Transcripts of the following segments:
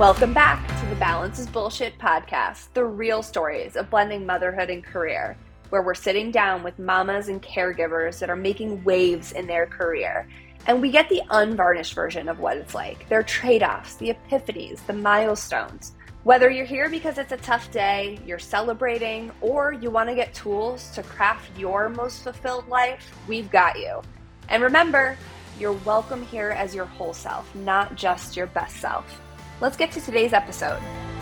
Welcome back to the Balance is Bullshit podcast, the real stories of blending motherhood and career, where we're sitting down with mamas and caregivers that are making waves in their career. And we get the unvarnished version of what it's like, their trade-offs, the epiphanies, the milestones. Whether you're here because it's a tough day, you're celebrating, or you want to get tools to craft your most fulfilled life, we've got you. And remember, you're welcome here as your whole self, not just your best self. Let's get to today's episode.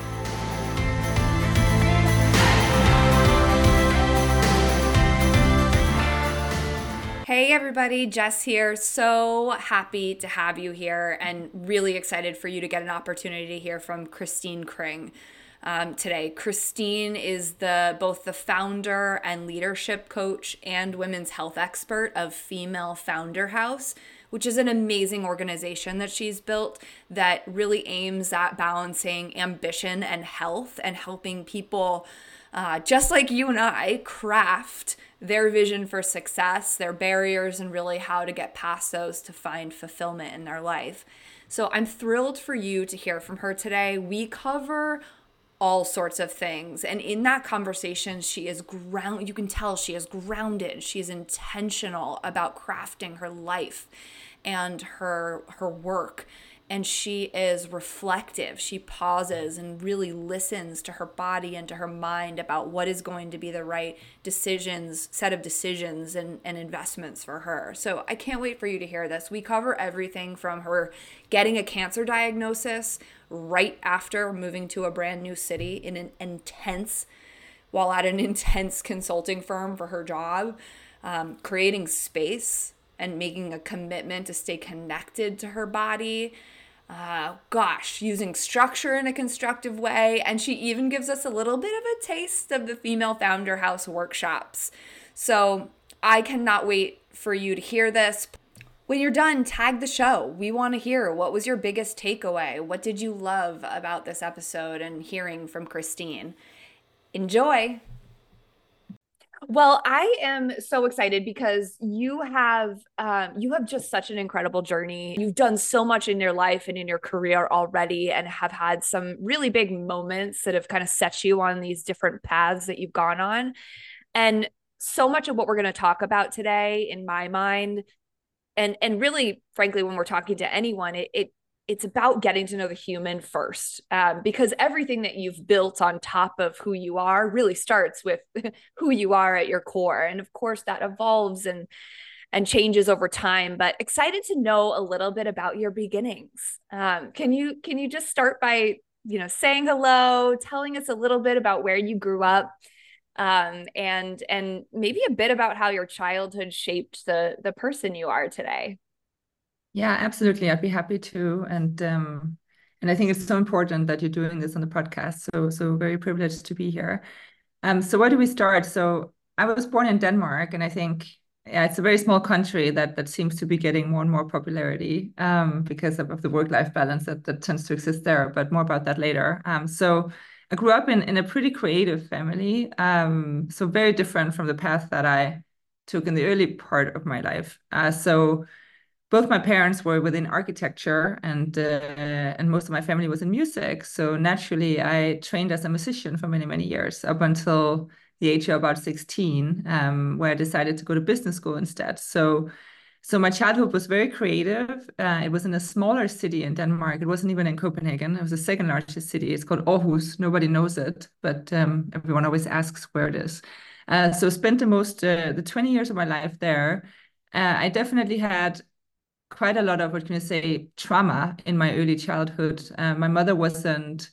Hey everybody, Jess here. So happy to have you here and really excited for you to get an opportunity to hear from Christine Kring today. Christine is both the founder and leadership coach and women's health expert of Female Founder House, which is an amazing organization that she's built that really aims at balancing ambition and health and helping people just like you and I craft their vision for success, their barriers, and really how to get past those to find fulfillment in their life. So I'm thrilled for you to hear from her today. We cover all sorts of things. And in that conversation, you can tell she is grounded. She is intentional about crafting her life and her work. And she is reflective. She pauses and really listens to her body and to her mind about what is going to be the right set of decisions and investments for her. So I can't wait for you to hear this. We cover everything from her getting a cancer diagnosis right after moving to a brand new city while at an intense consulting firm for her job, creating space and making a commitment to stay connected to her body. Using structure in a constructive way. And she even gives us a little bit of a taste of the Female Founder House workshops. So I cannot wait for you to hear this. When you're done, tag the show. We want to hear, what was your biggest takeaway? What did you love about this episode and hearing from Christine? Enjoy. Well, I am so excited because you have just such an incredible journey. You've done so much in your life and in your career already and have had some really big moments that have kind of set you on these different paths that you've gone on. And so much of what we're going to talk about today, in my mind, and really, frankly, when we're talking to anyone, it's about getting to know the human first, because everything that you've built on top of who you are really starts with who you are at your core. And of course, that evolves and changes over time. But excited to know a little bit about your beginnings. Can you just start by saying hello, telling us a little bit about where you grew up, and maybe a bit about how your childhood shaped the person you are today? Yeah, absolutely. I'd be happy to. And I think it's so important that you're doing this on the podcast. So very privileged to be here. So where do we start? So I was born in Denmark, and I think it's a very small country that seems to be getting more and more popularity because of the work-life balance that tends to exist there. But more about that later. So I grew up in a pretty creative family. So very different from the path that I took in the early part of my life. So both my parents were within architecture, and most of my family was in music. So naturally, I trained as a musician for many, many years, up until the age of about 16, where I decided to go to business school instead. So my childhood was very creative. It was in a smaller city in Denmark. It wasn't even in Copenhagen. It was the second largest city. It's called Aarhus. Nobody knows it, but everyone always asks where it is. So spent the 20 years of my life there. I definitely had quite a lot of, what can I say, trauma in my early childhood. My mother wasn't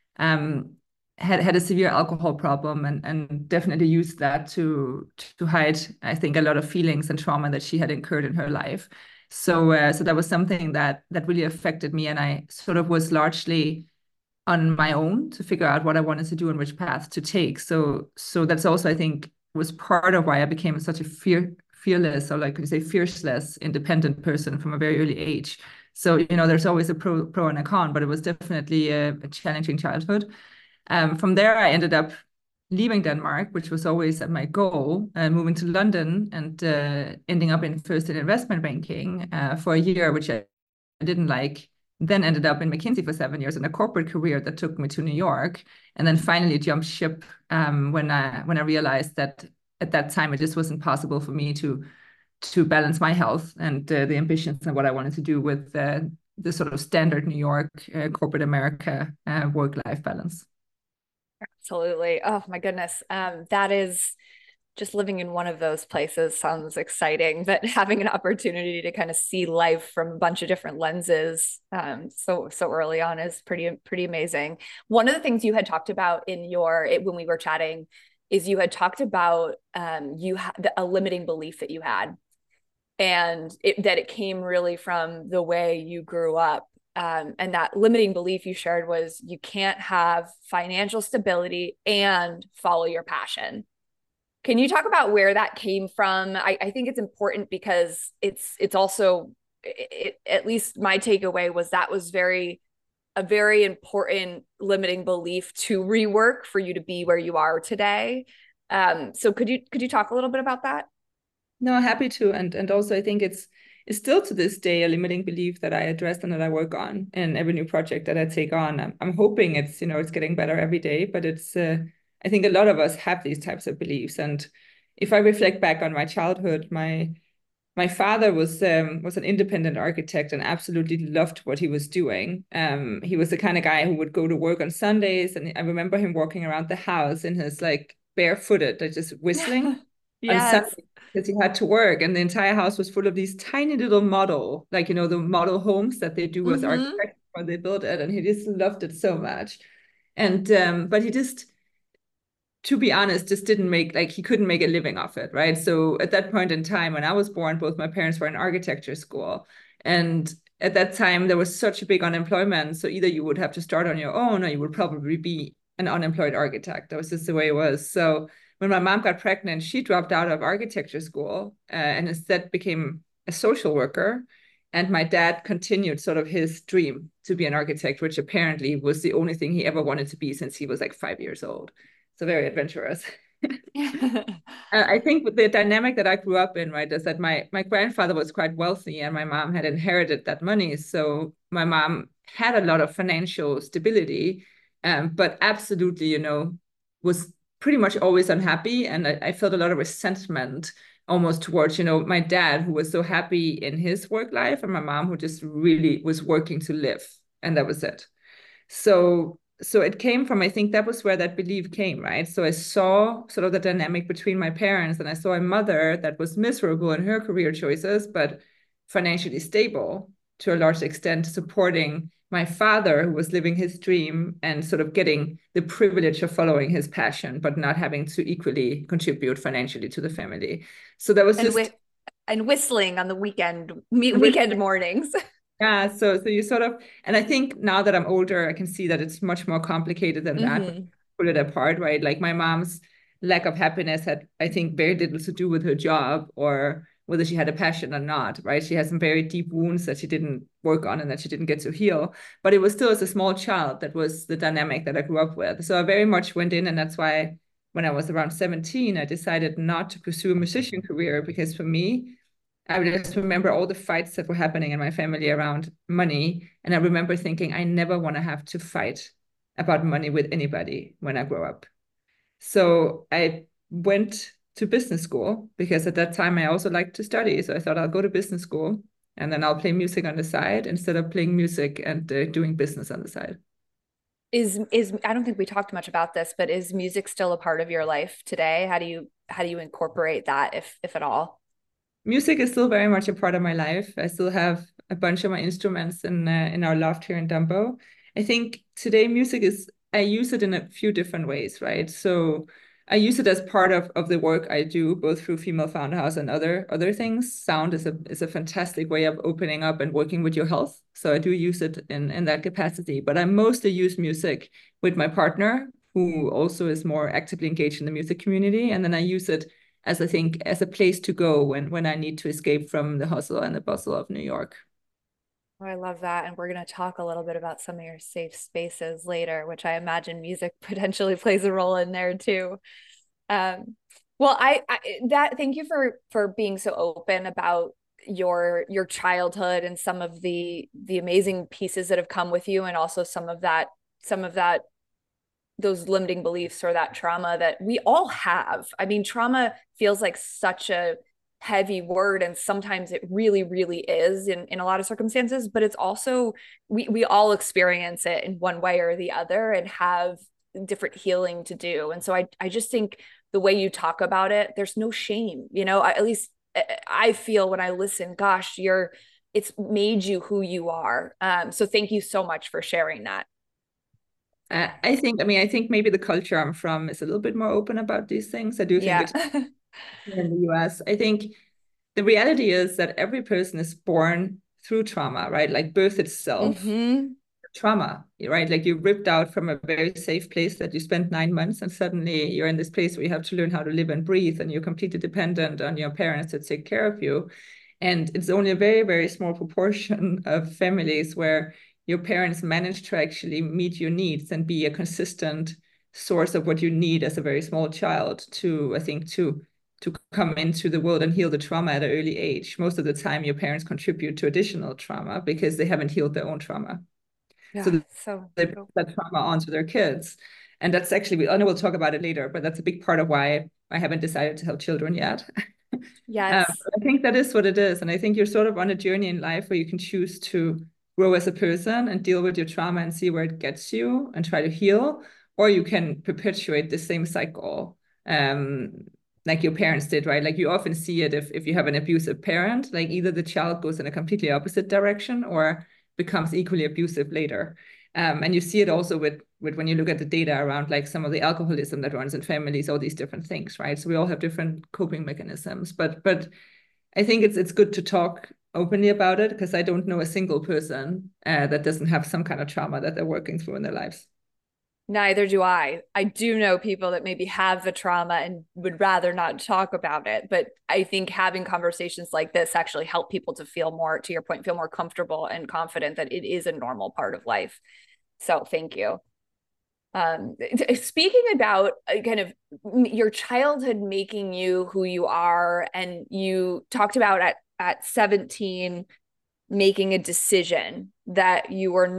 had a severe alcohol problem, and definitely used that to hide, I think, a lot of feelings and trauma that she had incurred in her life. So that was something that really affected me, and I sort of was largely on my own to figure out what I wanted to do and which path to take. So that's also, I think, was part of why I became such a fearless, or like you say, fierceless, independent person from a very early age. So, there's always a pro and a con, but it was definitely a challenging childhood. From there, I ended up leaving Denmark, which was always my goal, moving to London and ending up first in investment banking for a year, which I didn't like then ended up in McKinsey for 7 years in a corporate career that took me to New York, and then finally jumped ship when I realized that at that time it just wasn't possible for me to balance my health and the ambitions and what I wanted to do with the sort of standard New York corporate America work-life balance. Absolutely. Oh my goodness. That is just living in one of those places sounds exciting, but having an opportunity to kind of see life from a bunch of different lenses so early on is pretty amazing. One of the things you had talked about in when we were chatting is you had talked about a limiting belief that you had, and that it came really from the way you grew up. And that limiting belief you shared was you can't have financial stability and follow your passion. Can you talk about where that came from? I think it's important because it's also, at least my takeaway was that was a very important limiting belief to rework for you to be where you are today. So could you talk a little bit about that? No, happy to. And also I think it's still to this day a limiting belief that I address and that I work on in every new project that I take on. I'm hoping it's getting better every day, but it's I think a lot of us have these types of beliefs. And if I reflect back on my childhood, my father was an independent architect and absolutely loved what he was doing. He was the kind of guy who would go to work on Sundays, and I remember him walking around the house in his like barefooted, like just whistling on Yes. Sunday because he had to work, and the entire house was full of these tiny little model, like the model homes that they do as Mm-hmm. architects when they build it, and he just loved it so much. And but he just, to be honest, just didn't make, like, he couldn't make a living off it, right? So at that point in time, when I was born, both my parents were in architecture school. And at that time, there was such a big unemployment. So either you would have to start on your own or you would probably be an unemployed architect. That was just the way it was. So when my mom got pregnant, she dropped out of architecture school and instead became a social worker. And my dad continued sort of his dream to be an architect, which apparently was the only thing he ever wanted to be since he was like 5 years old. So very adventurous. I think the dynamic that I grew up in, right, is that my grandfather was quite wealthy and my mom had inherited that money. So my mom had a lot of financial stability, but absolutely, was pretty much always unhappy. And I felt a lot of resentment almost towards, my dad, who was so happy in his work life, and my mom, who just really was working to live. And that was it. So it came from, I think that was where that belief came, right? So I saw sort of the dynamic between my parents, and I saw a mother that was miserable in her career choices, but financially stable to a large extent, supporting my father, who was living his dream and sort of getting the privilege of following his passion, but not having to equally contribute financially to the family. So that was and just with and whistling on the weekend mornings. yeah, so you sort of, and I think now that I'm older, I can see that it's much more complicated than that. Mm-hmm. Pull it apart, right? Like my mom's lack of happiness had, I think, very little to do with her job or whether she had a passion or not, right? She has some very deep wounds that she didn't work on and that she didn't get to heal. But it was still as a small child that was the dynamic that I grew up with. So I very much went in, and that's why when I was around 17, I decided not to pursue a musician career because for me, I just remember all the fights that were happening in my family around money. And I remember thinking, I never want to have to fight about money with anybody when I grow up. So I went to business school because at that time I also liked to study. So I thought I'll go to business school and then I'll play music on the side instead of playing music and doing business on the side. Is I don't think we talked much about this, but is music still a part of your life today? How do you incorporate that, if at all? Music is still very much a part of my life. I still have a bunch of my instruments in our loft here in Dumbo. I think today music is, I use it in a few different ways, right? So I use it as part of the work I do, both through Female Founder House and other things. Sound is a fantastic way of opening up and working with your health. So I do use it in that capacity. But I mostly use music with my partner, who also is more actively engaged in the music community. And then I use it as, I think, as a place to go when I need to escape from the hustle and the bustle of New York. Oh, I love that. And we're going to talk a little bit about some of your safe spaces later, which I imagine music potentially plays a role in there too. Um, well, thank you for being so open about your childhood and some of the amazing pieces that have come with you, and also some of that those limiting beliefs or that trauma that we all have. I mean, trauma feels like such a heavy word, and sometimes it really, really is in a lot of circumstances, but it's also, we all experience it in one way or the other and have different healing to do. And so I just think the way you talk about it, there's no shame, at least I feel when I listen, gosh, it's made you who you are. So thank you so much for sharing that. I think maybe the culture I'm from is a little bit more open about these things. I do think Yeah. it's here in the US. I think the reality is that every person is born through trauma, right? Like birth itself, Mm-hmm. trauma, right? Like you're ripped out from a very safe place that you spent 9 months, and suddenly you're in this place where you have to learn how to live and breathe, and you're completely dependent on your parents to take care of you. And it's only a very, very small proportion of families where your parents manage to actually meet your needs and be a consistent source of what you need as a very small child to, I think, to come into the world and heal the trauma at an early age. Most of the time, your parents contribute to additional trauma because they haven't healed their own trauma. Yeah. So So they put true. that trauma onto their kids. And that's actually, I know we'll talk about it later, but that's a big part of why I haven't decided to help children yet. Yes. I think that is what it is. And I think you're sort of on a journey in life where you can choose to grow as a person and deal with your trauma and see where it gets you and try to heal, or you can perpetuate the same cycle. Like your parents did, right? Like you often see it if you have an abusive parent, like either the child goes in a completely opposite direction or becomes equally abusive later. And you see it also with when you look at the data around like some of the alcoholism that runs in families, all these different things, right? So we all have different coping mechanisms. But I think it's good to talk openly about it because I don't know a single person that doesn't have some kind of trauma that they're working through in their lives. Neither do I. I do know people that maybe have the trauma and would rather not talk about it. But I think having conversations like this actually help people to feel more, to your point, feel more comfortable and confident that it is a normal part of life. So thank you. Speaking about kind of your childhood making you who you are, and you talked about at 17 making a decision that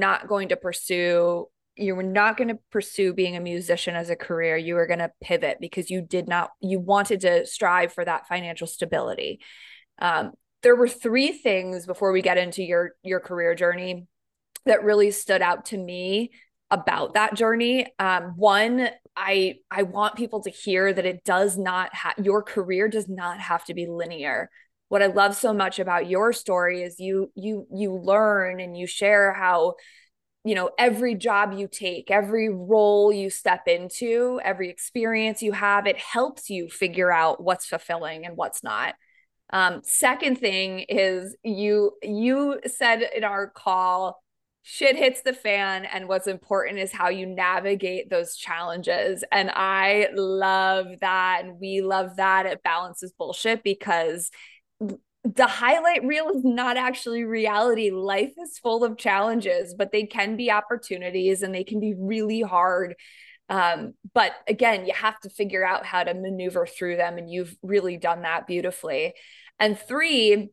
you were not going to pursue being a musician as a career. You were going to pivot because you wanted to strive for that financial stability. There were three things before we get into your career journey that really stood out to me about that journey. One, I want people to hear that your career does not have to be linear. What I love so much about your story is you learn and you share how, every job you take, every role you step into, every experience you have, it helps you figure out what's fulfilling and what's not. Second thing is you said in our call, shit hits the fan, and what's important is how you navigate those challenges. And I love that, and we love that at Balance is Bullshit, because the highlight reel is not actually reality. Life is full of challenges, but they can be opportunities and they can be really hard. But again, you have to figure out how to maneuver through them, and you've really done that beautifully. And three,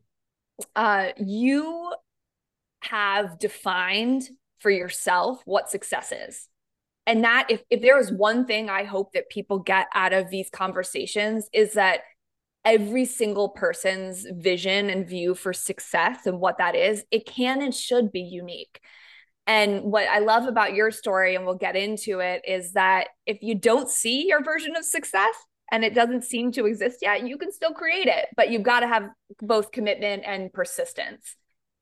you have defined for yourself what success is. And that if there is one thing I hope that people get out of these conversations, is that every single person's vision and view for success and what that is, it can and should be unique. And what I love about your story, and we'll get into it, is that if you don't see your version of success and it doesn't seem to exist yet, you can still create it, but you've got to have both commitment and persistence.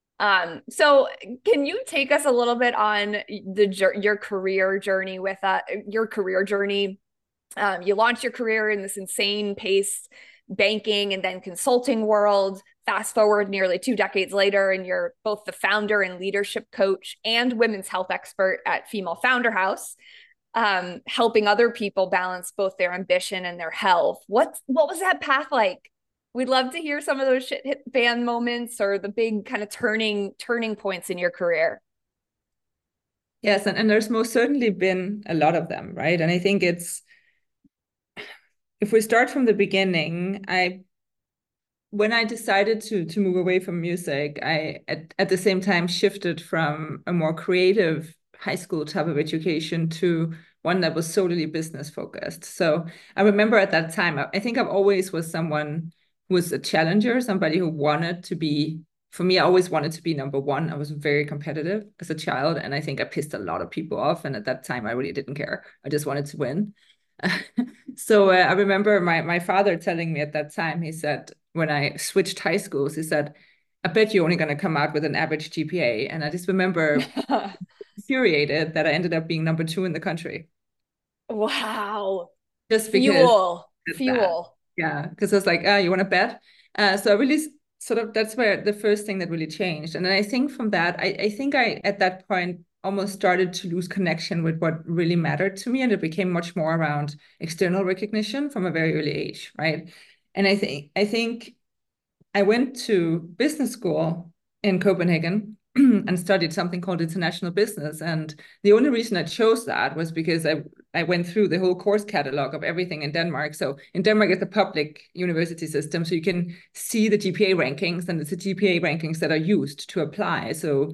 So can you take us a little bit on your career journey with your career journey? You launched your career in this insane pace banking and then consulting world. Fast forward nearly 2 decades later, and you're both the founder and leadership coach and women's health expert at Female Founder House, helping other people balance both their ambition and their health. What was that path like? We'd love to hear some of those shit hit fan moments or the big kind of turning points in your career. Yes, and there's most certainly been a lot of them, right? And I think it's, if we start from the beginning, when I decided to move away from music, I at the same time shifted from a more creative high school type of education to one that was solely business focused. So I remember at that time, I think I've always was someone who was a challenger, somebody who wanted to be, for me, I always wanted to be number one. I was very competitive as a child, and I think I pissed a lot of people off. And at that time, I really didn't care. I just wanted to win. So I remember my father telling me at that time, he said, when I switched high schools, he said, I bet you're only going to come out with an average GPA. And I just remember infuriated that I ended up being number two in the country Wow. just because Fuel, it's that. fuel. Yeah, because I was like, you want to bet? So I really sort of, that's where the first thing that really changed. And then I think from that, I think I, at that point, almost started to lose connection with what really mattered to me. And it became much more around external recognition from a very early age, right? And I think I went to business school in Copenhagen and studied something called international business. And the only reason I chose that was because I went through the whole course catalog of everything in Denmark. So in Denmark, it's a public university system. So you can see the GPA rankings, and it's the GPA rankings that are used to apply. So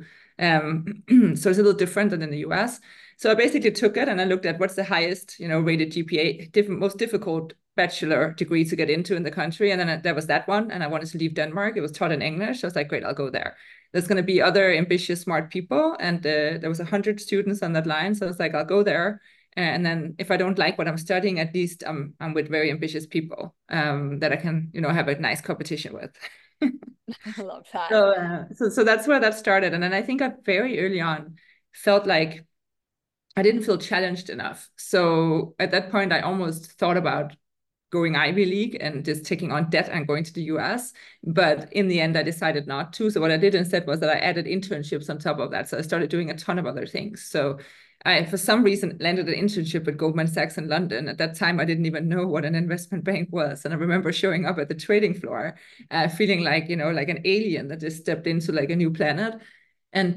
so it's a little different than in the US. So I basically took it and I looked at what's the highest, rated GPA, most difficult bachelor degree to get into in the country. And then there was that one. And I wanted to leave Denmark. It was taught in English. I was like, great, I'll go there. There's going to be other ambitious, smart people. And there was 100 students on that line. So I was like, I'll go there. And then if I don't like what I'm studying, at least I'm with very ambitious people that I can, have a nice competition with. I love that. So that's where that started. And then I think I very early on felt like I didn't feel challenged enough. So at that point, I almost thought about going Ivy League and just taking on debt and going to the US. But in the end, I decided not to. So what I did instead was that I added internships on top of that. So I started doing a ton of other things. So I, for some reason, landed an internship at Goldman Sachs in London. At that time, I didn't even know what an investment bank was. And I remember showing up at the trading floor, feeling like, like an alien that just stepped into like a new planet. And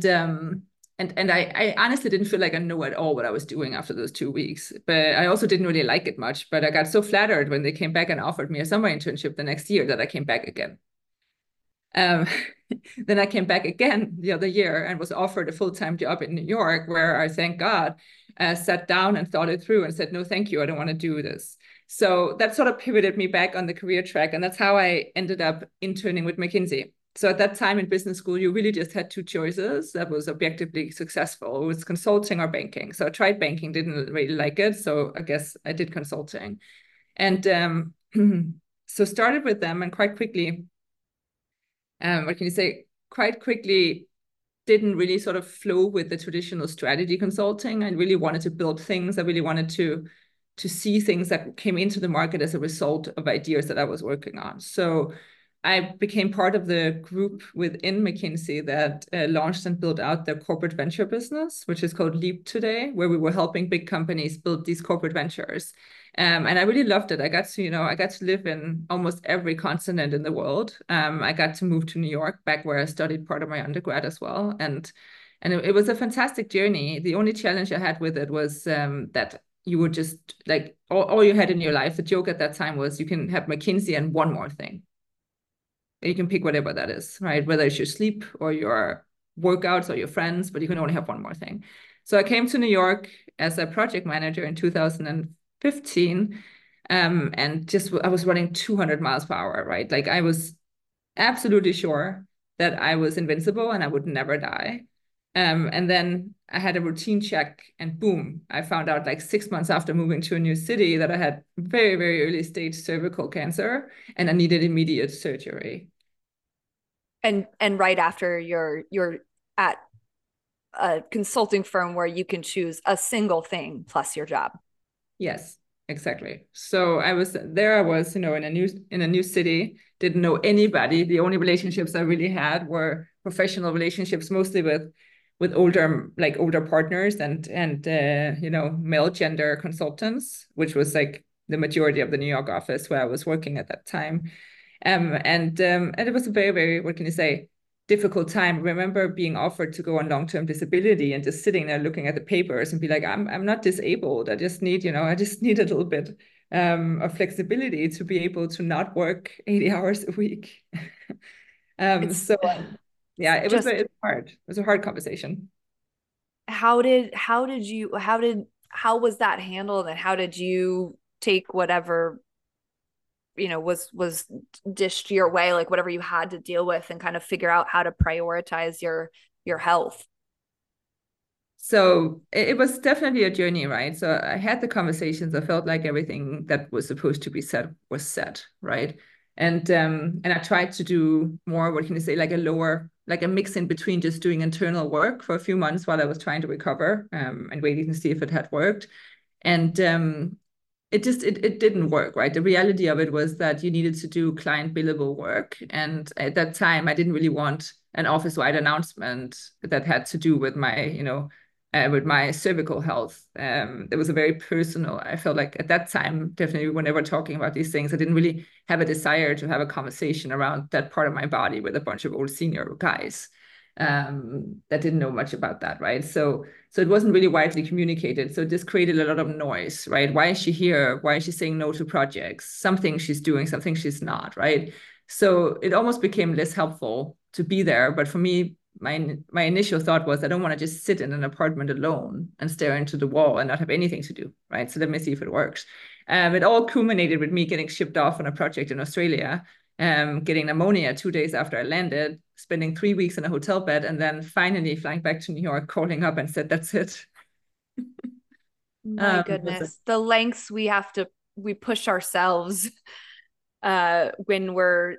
I honestly didn't feel like I knew at all what I was doing after those 2 weeks. But I also didn't really like it much. But I got so flattered when they came back and offered me a summer internship the next year that I came back again. Um, then I came back again the other year and was offered a full-time job in New York, where I, thank God, sat down and thought it through and said, no, thank you, I don't want to do this. So that sort of pivoted me back on the career track. And that's how I ended up interning with McKinsey. So at that time in business school, you really just had two choices that was objectively successful. It was consulting or banking. So I tried banking, didn't really like it. So I guess I did consulting. And so started with them, and quite quickly, what can you say, quite quickly didn't really sort of flow with the traditional strategy consulting. I really wanted to build things. I really wanted to see things that came into the market as a result of ideas that I was working on. So I became part of the group within McKinsey that launched and built out their corporate venture business, which is called Leap today, where we were helping big companies build these corporate ventures. And I really loved it. I got to live in almost every continent in the world. I got to move to New York, back where I studied part of my undergrad as well. And it was a fantastic journey. The only challenge I had with it was that you would just like all you had in your life. The joke at that time was you can have McKinsey and one more thing. You can pick whatever that is, right? Whether it's your sleep or your workouts or your friends, but you can only have one more thing. So I came to New York as a project manager in 2015, and just I was running 200 miles per hour, right? Like I was absolutely sure that I was invincible and I would never die. And then I had a routine check, and boom, I found out like 6 months after moving to a new city that I had very, very early stage cervical cancer and I needed immediate surgery. And right after you're at a consulting firm where you can choose a single thing plus your job. Yes, exactly. So I was there. I was, in a new city, didn't know anybody. The only relationships I really had were professional relationships, mostly with older partners and male gender consultants, which was like the majority of the New York office where I was working at that time. And it was a very, very, what can you say, difficult time. I remember being offered to go on long-term disability and just sitting there looking at the papers and be like, I'm not disabled. I just need a little bit of flexibility to be able to not work 80 hours a week. It's So yeah, just it's hard. It was a hard conversation. how was that handled, and how did you take whatever was dished your way, like whatever you had to deal with, and kind of figure out how to prioritize your health? So it was definitely a journey, right? So I had the conversations. I felt like everything that was supposed to be said was said, right? And I tried to do more, what can you say, like a mix in between just doing internal work for a few months while I was trying to recover, and waiting to see if it had worked. And it didn't work, right? The reality of it was that you needed to do client billable work. And at that time, I didn't really want an office-wide announcement that had to do with with my cervical health. It was a very personal, I felt like at that time, definitely whenever talking about these things, I didn't really have a desire to have a conversation around that part of my body with a bunch of old senior guys that didn't know much about that, right? So it wasn't really widely communicated. So this created a lot of noise, right? Why is she here? Why is she saying no to projects? Something she's doing, something she's not, right? So it almost became less helpful to be there. But for me, my initial thought was I don't want to just sit in an apartment alone and stare into the wall and not have anything to do, right? So let me see if it works. It all culminated with me getting shipped off on a project in Australia, getting pneumonia 2 days after I landed, spending 3 weeks in a hotel bed, and then finally flying back to New York, calling up and said, "That's it." My Was it? goodness, the lengths we push ourselves when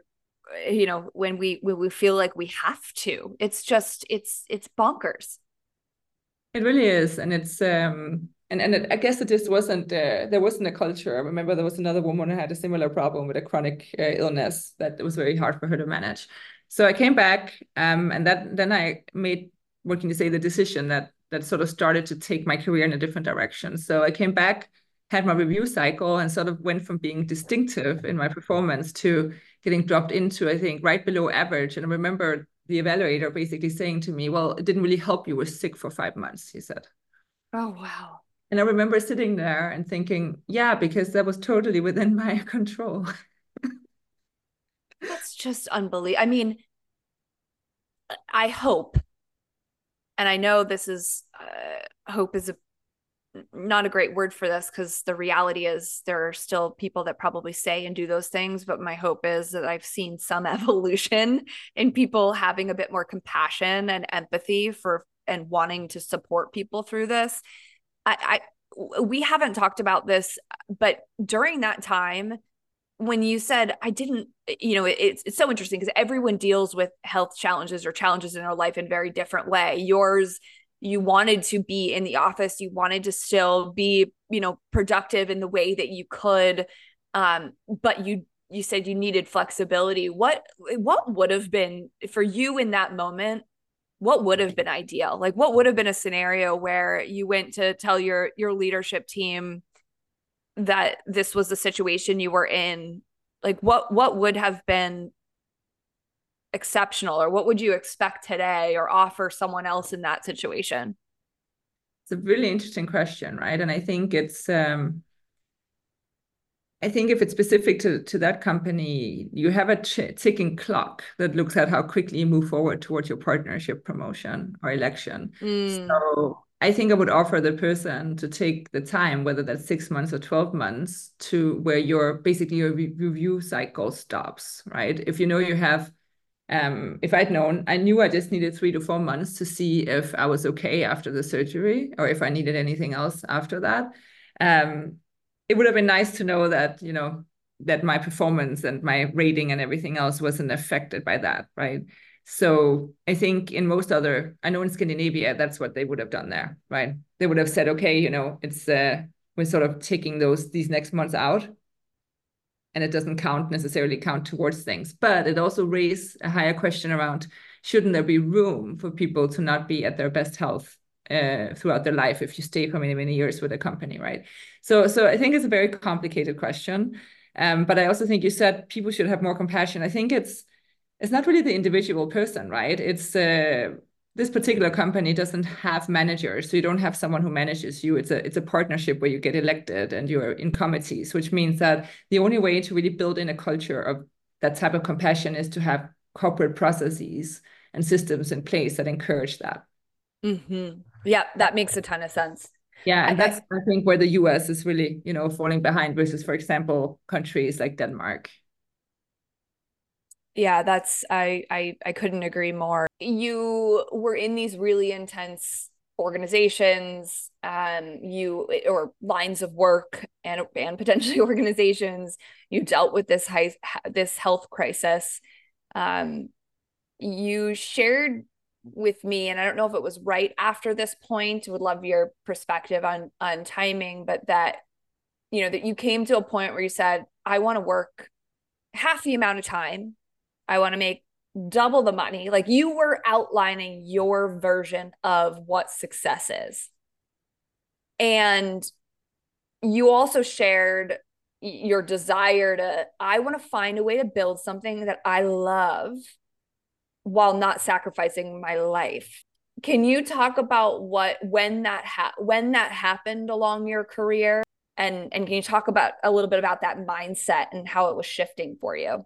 we feel like we have to. It's just it's bonkers. It really is, and it's I guess it just wasn't there wasn't a culture. I remember there was another woman who had a similar problem with a chronic illness that it was very hard for her to manage. So I came back, and then I made, what can you say, the decision that sort of started to take my career in a different direction. So I came back, had my review cycle, and sort of went from being distinctive in my performance to getting dropped into, I think, right below average. And I remember the evaluator basically saying to me, "Well, it didn't really help. You were sick for 5 months," he said. Oh wow. And I remember sitting there and thinking, yeah, because that was totally within my control. That's just unbelievable. I mean, I hope, and I know this is hope is not a great word for this, because the reality is there are still people that probably say and do those things, but my hope is that I've seen some evolution in people having a bit more compassion and empathy for and wanting to support people through this. I we haven't talked about this, but during that time when you said I didn't, it's so interesting because everyone deals with health challenges or challenges in their life in a very different way. Yours, you wanted to be in the office, you wanted to still be, productive in the way that you could, but you said you needed flexibility. What would have been for you in that moment? What would have been ideal? Like, what would have been a scenario where you went to tell your leadership team that this was the situation you were in? Like, what would have been exceptional, or what would you expect today or offer someone else in that situation? It's a really interesting question, right? And I think if it's specific to that company, you have a ticking clock that looks at how quickly you move forward towards your partnership promotion or election. Mm, So I think I would offer the person to take the time, whether that's 6 months or 12 months, to where your review cycle stops, right? If you know you have if I'd known, I knew I just needed 3 to 4 months to see if I was okay after the surgery or if I needed anything else after that. Um, it would have been nice to know that, that my performance and my rating and everything else wasn't affected by that, right? So I think I know in Scandinavia, that's what they would have done there, right? They would have said, okay, it's we're sort of taking these next months out, and it doesn't necessarily count towards things. But it also raised a higher question around, shouldn't there be room for people to not be at their best health throughout their life if you stay for many, many years with a company, right? So I think it's a very complicated question. But I also think you said people should have more compassion. I think it's not really the individual person, right? this particular company doesn't have managers, so you don't have someone who manages you. It's a partnership where you get elected and you're in committees, which means that the only way to really build in a culture of that type of compassion is to have corporate processes and systems in place that encourage that. Mm-hmm. Yeah, that makes a ton of sense. Yeah, and that's I, I think where the US is really, falling behind versus, for example, countries like Denmark. yeah, that's I couldn't agree more. You were in these really intense organizations, you or lines of work and potentially organizations. You dealt with this health crisis. Um, you shared with me, and I don't know if it was right after this point, would love your perspective on timing, but that that you came to a point where you said, I want to work half the amount of time. I want to make double the money. Like you were outlining your version of what success is. And you also shared your desire to, I want to find a way to build something that I love while not sacrificing my life. Can you talk about when that happened along your career? And can you talk about a little bit about that mindset and how it was shifting for you?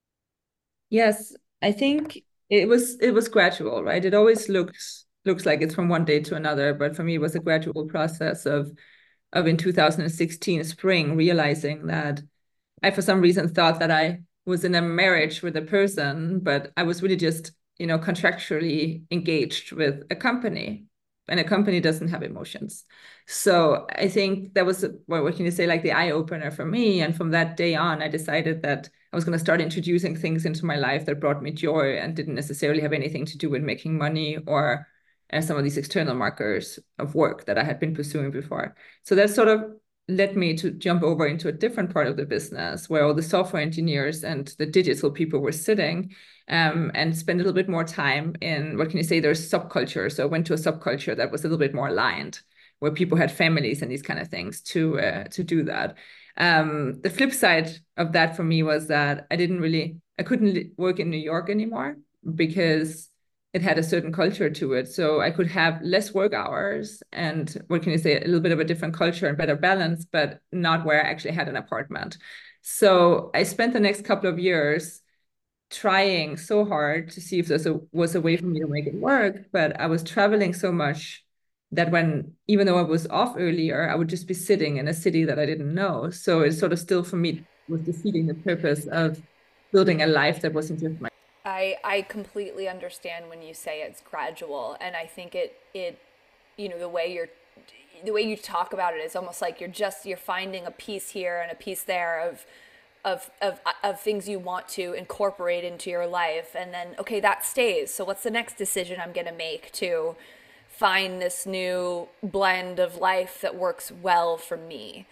Yes, I think it was gradual, right? It always looks like it's from one day to another, but for me, it was a gradual process of in 2016 spring realizing that I, for some reason, thought that I was in a marriage with a person, but I was really just, contractually engaged with a company, and a company doesn't have emotions. So I think that was, what can you say, like the eye opener for me. And from that day on, I decided that I was going to start introducing things into my life that brought me joy and didn't necessarily have anything to do with making money or some of these external markers of work that I had been pursuing before. So that sort of led me to jump over into a different part of the business where all the software engineers and the digital people were sitting, and spend a little bit more time in, what can you say, there's subculture. So I went to a subculture that was a little bit more aligned, where people had families and these kind of things to do that. The flip side of that for me was that I couldn't work in New York anymore because it had a certain culture to it. So I could have less work hours and, what can you say, a little bit of a different culture and better balance, but not where I actually had an apartment. So I spent the next couple of years trying so hard to see if was a way for me to make it work. But I was traveling so much that even though I was off earlier, I would just be sitting in a city that I didn't know. So it sort of still for me was defeating the purpose of building a life that wasn't just my. I completely understand when you say it's gradual, and I think it the way you talk about it is almost like you're finding a piece here and a piece there of things you want to incorporate into your life, and then okay, that stays. So what's the next decision I'm going to make to find this new blend of life that works well for me?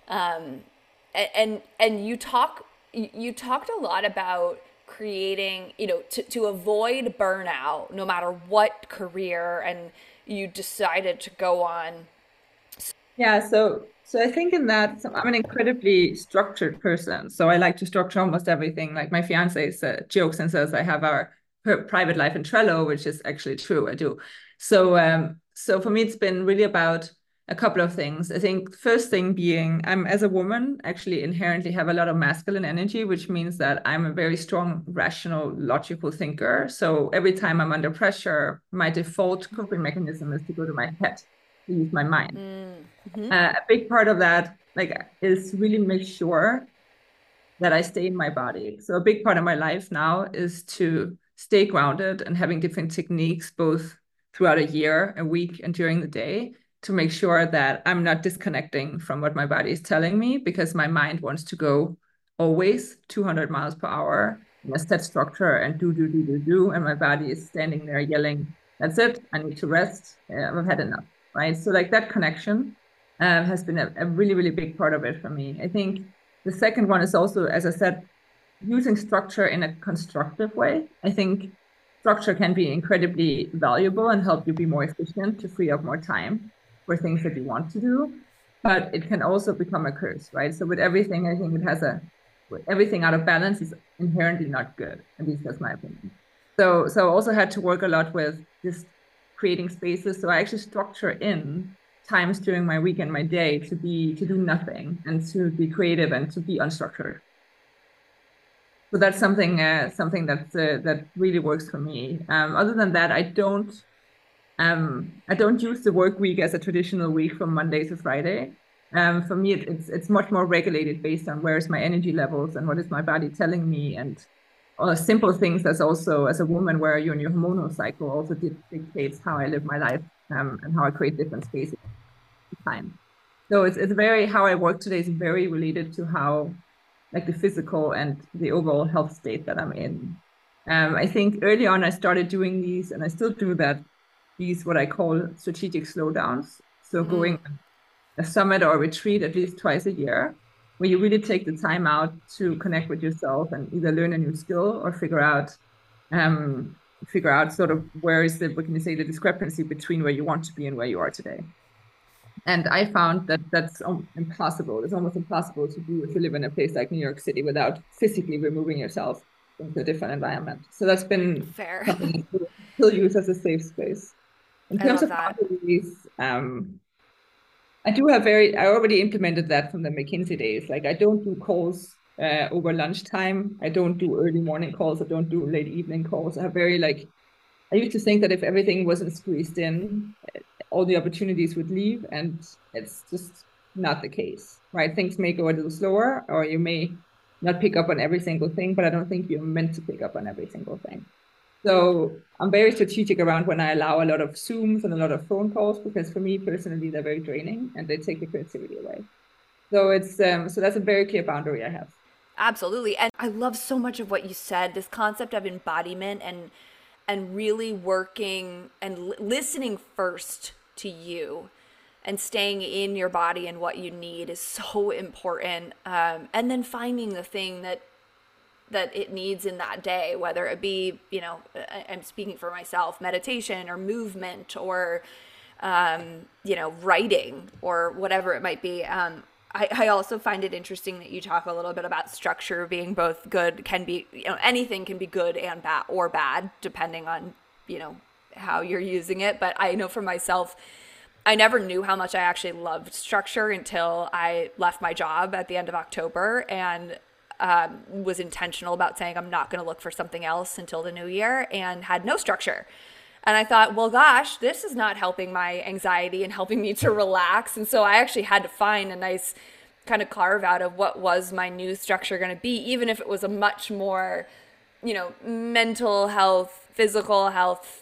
And you talked a lot about creating, to avoid burnout no matter what career, and you decided to go on. Yeah, so I think in that, I'm an incredibly structured person. So I like to structure almost everything. Like my fiance jokes and says I have her private life in Trello, which is actually true. I do. So for me, it's been really about a couple of things. I think the first thing being, I'm, as a woman, actually inherently have a lot of masculine energy, which means that I'm a very strong, rational, logical thinker. So every time I'm under pressure, my default coping mechanism is to go to my head, to use my mind. Mm-hmm. A big part of that, like, is really make sure that I stay in my body. So a big part of my life now is to stay grounded and having different techniques, both throughout a year, a week, and during the day, to make sure that I'm not disconnecting from what my body is telling me, because my mind wants to go always 200 miles per hour in a set structure and do. And my body is standing there yelling, that's it, I need to rest. I've had enough, right? So like that connection has been a really, really big part of it for me. I think the second one is also, as I said, using structure in a constructive way. I think structure can be incredibly valuable and help you be more efficient to free up more time for things that you want to do. But it can also become a curse, right? So with everything, I think everything out of balance is inherently not good. At least that's my opinion. So I also had to work a lot with just creating spaces. So I actually structure in times during my week and my day to do nothing and to be creative and to be unstructured. So that's something that really works for me. Other than that, I don't use the work week as a traditional week from Monday to Friday. For me, it's much more regulated based on where's my energy levels and what is my body telling me, and simple things as also as a woman, where you're in your hormonal cycle also dictates how I live my life, and how I create different spaces of time. So it's very, how I work today is very related to how, like, the physical and the overall health state that I'm in. I think early on I started doing these, and I still do that, these what I call strategic slowdowns. So going a summit or a retreat at least twice a year, where you really take the time out to connect with yourself and either learn a new skill or figure out sort of where is the, what can you say, the discrepancy between where you want to be and where you are today. And I found that that's impossible. It's almost impossible to do if you live in a place like New York City without physically removing yourself into a different environment. So that's been Fair. something I still use as a safe space. In I terms love of that. boundaries, I already implemented that from the McKinsey days. Like, I don't do calls over lunchtime. I don't do early morning calls. I don't do late evening calls. I used to think that if everything wasn't squeezed in, all the opportunities would leave, and it's just not the case, right? Things may go a little slower, or you may not pick up on every single thing, but I don't think you're meant to pick up on every single thing. So I'm very strategic around when I allow a lot of Zooms and a lot of phone calls, because for me personally, they're very draining and they take the creativity away. So so that's a very clear boundary I have. Absolutely. And I love so much of what you said, this concept of embodiment and really working and listening first to you and staying in your body and what you need is so important. And then finding the thing that it needs in that day, whether it be, I'm speaking for myself, meditation or movement or, writing or whatever it might be. I also find it interesting that you talk a little bit about structure being both good, can be, anything can be good and bad or bad, depending on, how you're using it. But I know for myself, I never knew how much I actually loved structure until I left my job at the end of October and was intentional about saying I'm not going to look for something else until the new year, and had no structure. And I thought, well, gosh, this is not helping my anxiety and helping me to relax. And so I actually had to find a nice kind of carve out of what was my new structure going to be, even if it was a much more, mental health, physical health,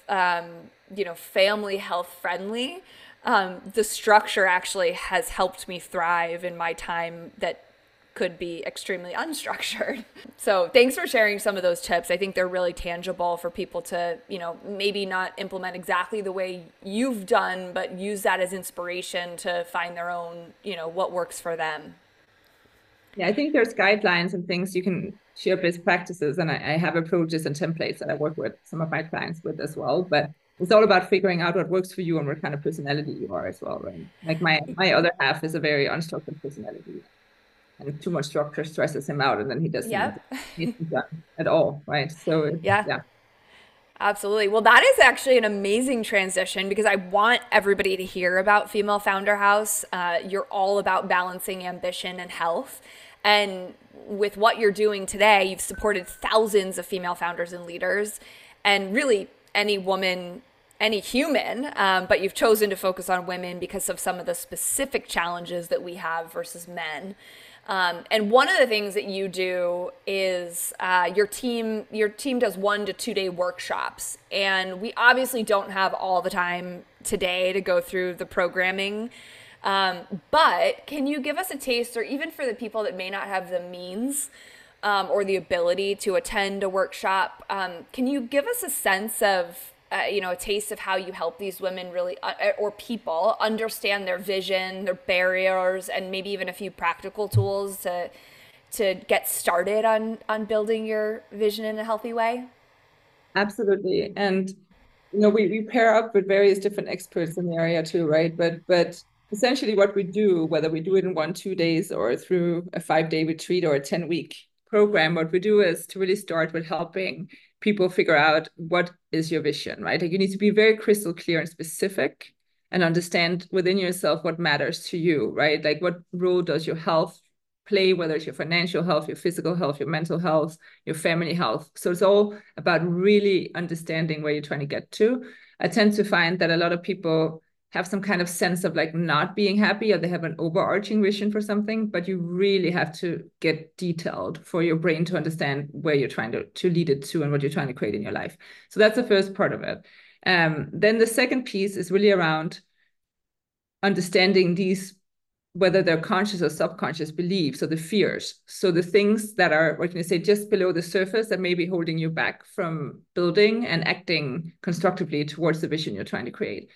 family health friendly. The structure actually has helped me thrive in my time that could be extremely unstructured. So thanks for sharing some of those tips. I think they're really tangible for people to, maybe not implement exactly the way you've done, but use that as inspiration to find their own, what works for them. Yeah, I think there's guidelines and things you can share, best practices, and I have approaches and templates that I work with some of my clients with as well. But it's all about figuring out what works for you and what kind of personality you are as well, right? Like my other half is a very unstructured personality, and too much structure stresses him out, and then he doesn't Yep. get it done at all, right? So Yeah. yeah. Absolutely. Well, that is actually an amazing transition because I want everybody to hear about Female Founder House. You're all about balancing ambition and health. And with what you're doing today, you've supported thousands of female founders and leaders, and really any woman, any human, but you've chosen to focus on women because of some of the specific challenges that we have versus men. And one of the things that you do is your team does 1 to 2 day workshops, and we obviously don't have all the time today to go through the programming. But can you give us a taste, or even for the people that may not have the means or the ability to attend a workshop, can you give us a sense of a taste of how you help these women really, or people, understand their vision, their barriers, and maybe even a few practical tools to get started on building your vision in a healthy way? Absolutely. And we pair up with various different experts in the area too, right? But essentially what we do, whether we do it in 1, 2 days or through a 5-day retreat or a 10-week program, what we do is to really start with helping people figure out what is your vision, right? Like you need to be very crystal clear and specific and understand within yourself what matters to you, right? Like what role does your health play, whether it's your financial health, your physical health, your mental health, your family health. So it's all about really understanding where you're trying to get to. I tend to find that a lot of people have some kind of sense of like not being happy, or they have an overarching vision for something, but you really have to get detailed for your brain to understand where you're trying to lead it to and what you're trying to create in your life. So that's the first part of it. Then the second piece is really around understanding these, whether they're conscious or subconscious beliefs, or the fears. So the things that are, what can you say, just below the surface that may be holding you back from building and acting constructively towards the vision you're trying to create.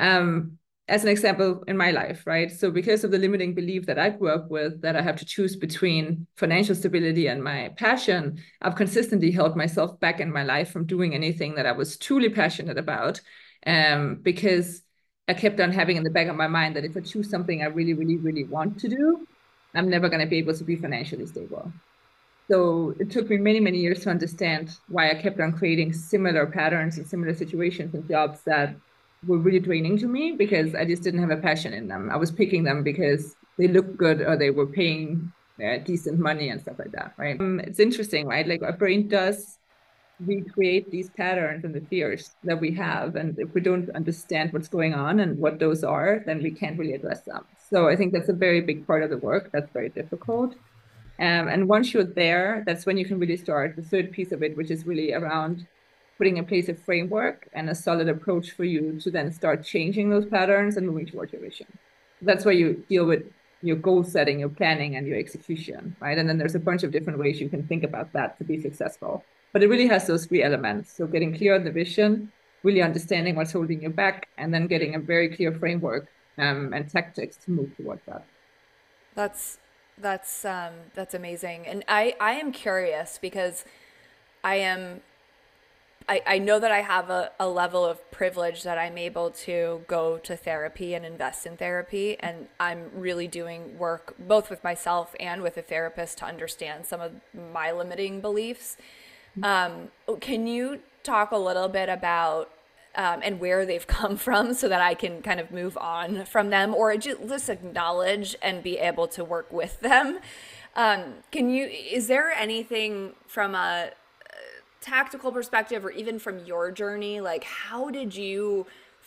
As an example, in my life, right? So because of the limiting belief that I grew up with, that I have to choose between financial stability and my passion, I've consistently held myself back in my life from doing anything that I was truly passionate about, because I kept on having in the back of my mind that if I choose something I really, really, really want to do, I'm never going to be able to be financially stable. So it took me many, many years to understand why I kept on creating similar patterns and similar situations and jobs that were really draining to me, because I just didn't have a passion in them. I was picking them because they looked good or they were paying decent money and stuff like that, right? It's interesting, right? Like our brain does recreate these patterns and the fears that we have. And if we don't understand what's going on and what those are, then we can't really address them. So I think that's a very big part of the work. That's very difficult. And once you're there, that's when you can really start the third piece of it, which is really around putting in place a framework and a solid approach for you to then start changing those patterns and moving towards your vision. That's where you deal with your goal setting, your planning, and your execution, right? And then there's a bunch of different ways you can think about that to be successful. But it really has those three elements. So getting clear on the vision, really understanding what's holding you back, and then getting a very clear framework and tactics to move towards that. That's that's amazing. And I am curious because I am I know that I have a level of privilege that I'm able to go to therapy and invest in therapy. And I'm really doing work both with myself and with a therapist to understand some of my limiting beliefs. Can you talk a little bit about and where they've come from so that I can kind of move on from them or just acknowledge and be able to work with them? Is there anything from a tactical perspective or even from your journey, like how did you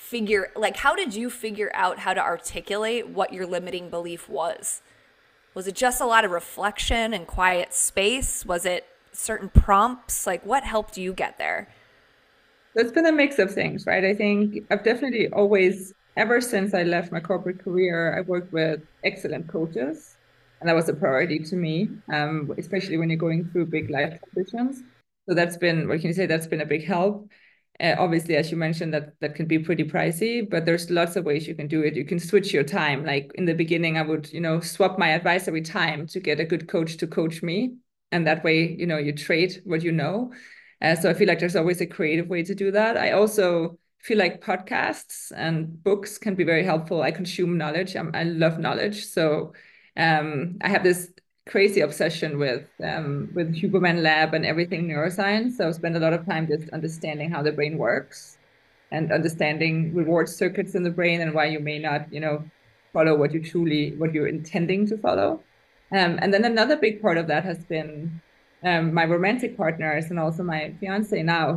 figure out how to articulate what your limiting belief was? Was it just a lot of reflection and quiet space? Was it certain prompts? Like what helped you get there? It's been a mix of things, right? I think I've definitely always, ever since I left my corporate career, I worked with excellent coaches, and that was a priority to me, especially when you're going through big life transitions. So that's been, what can you say, that's been a big help. Obviously, as you mentioned, that can be pretty pricey, but there's lots of ways you can do it. You can switch your time. Like in the beginning, I would, swap my advisory time to get a good coach to coach me. And that way, you trade what you know. So I feel like there's always a creative way to do that. I also feel like podcasts and books can be very helpful. I consume knowledge. I love knowledge. So I have this crazy obsession with Huberman Lab and everything neuroscience. So I spend a lot of time just understanding how the brain works and understanding reward circuits in the brain and why you may not, follow what you're intending to follow. And then another big part of that has been my romantic partners and also my fiance now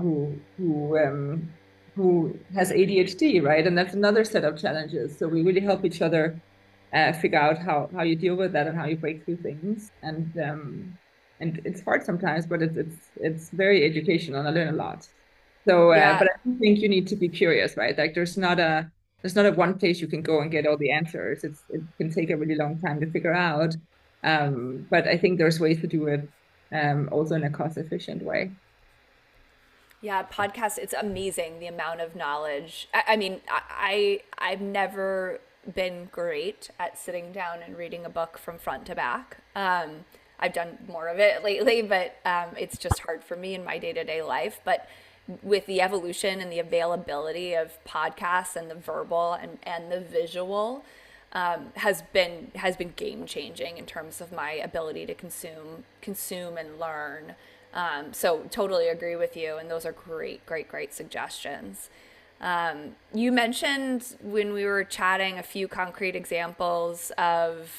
who has ADHD, right? And that's another set of challenges. So we really help each other figure out how you deal with that and how you break through things. And it's hard sometimes, but it's very educational and I learn a lot. So, Yeah. but I do think you need to be curious, right? Like there's not a one place you can go and get all the answers. It can take a really long time to figure out. But I think there's ways to do it also in a cost efficient way. Yeah, podcast, it's amazing the amount of knowledge. I mean, I've never been great at sitting down and reading a book from front to back. I've done more of it lately, but it's just hard for me in my day-to-day life. But with the evolution and the availability of podcasts and the verbal and the visual, has been game changing in terms of my ability to consume and learn. So totally agree with you, and those are great suggestions. You mentioned when we were chatting a few concrete examples of,